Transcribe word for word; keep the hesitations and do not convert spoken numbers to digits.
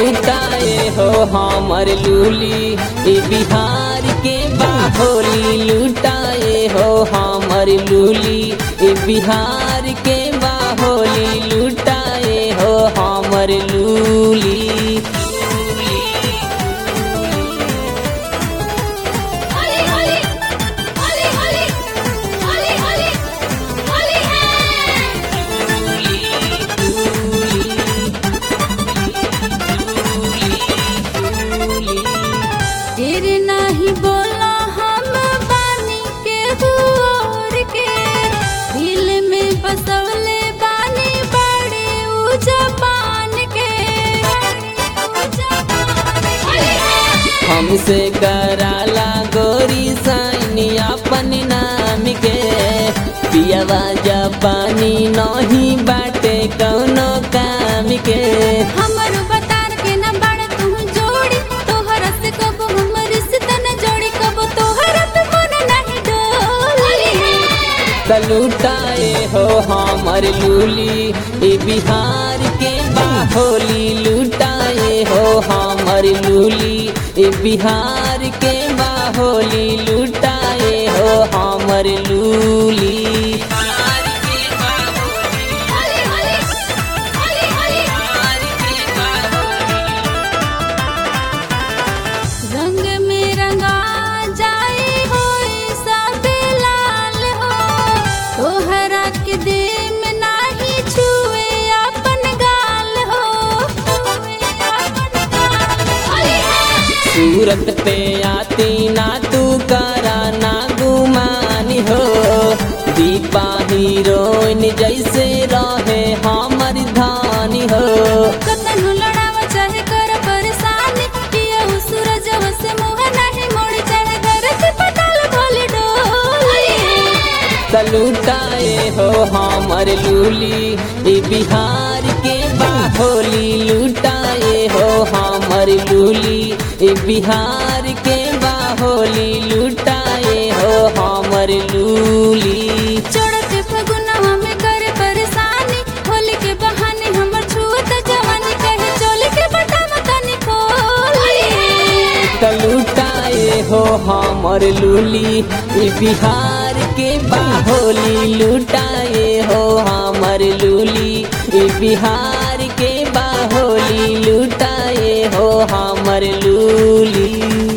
लुटाए हो हमर लूली ई बिहार के बाहोली लुटाए हो हमर लूली ई बिहार के बाहोली लुटाए हो हमर लूली। नहीं बोला हम बानी के दूर के दिल में बसवले बानी बड़े उजबान के हमसे कराला गोरी साइनी अपन नाम के पियावा जापानी नहीं बाटे कौनो काम के। हमर बतार के न बड़ तू जोड़ी तोहरा से कब हमर रिश्ता न जोड़ी कब तोहरा पे मन नहीं डोली। लुटाए हो हमर लूली ई बिहार के बाहोली लुटाए हो हमर लूली ई बिहार के बाहोली लुटाए हो हमर लूली। रंग में रंगा जाए हो सब लाल हो तोहरा के देह में नाही छुए अपन गाल हो। सूरत पे आती ना तू करा ना गुमानी हो दीपा हीरोइन जैसे रहे हमर धानी हो। कतनु लड़ावा चाहे कर परेशानी किया सूरज से मुँह नहीं मोड़ चाहे घर से पताल भोली डोली। लुटाए हो हमर लूली ई बिहार के बाहोली लुटाए हो हमर लूली ई बिहार के बाहोली लुटाए हो हमर लूली। चढ़ते फगुनवा में करे परेशानी होली के बहाने हमर छुअत जवानी कहे चोली के बटन तनी खोली। लुटाए हो हमर लूली ई बिहार के बाहोली लुटाए हो हमर लूली ई बिहार के बाहोली लुटाए हो हमर लूली।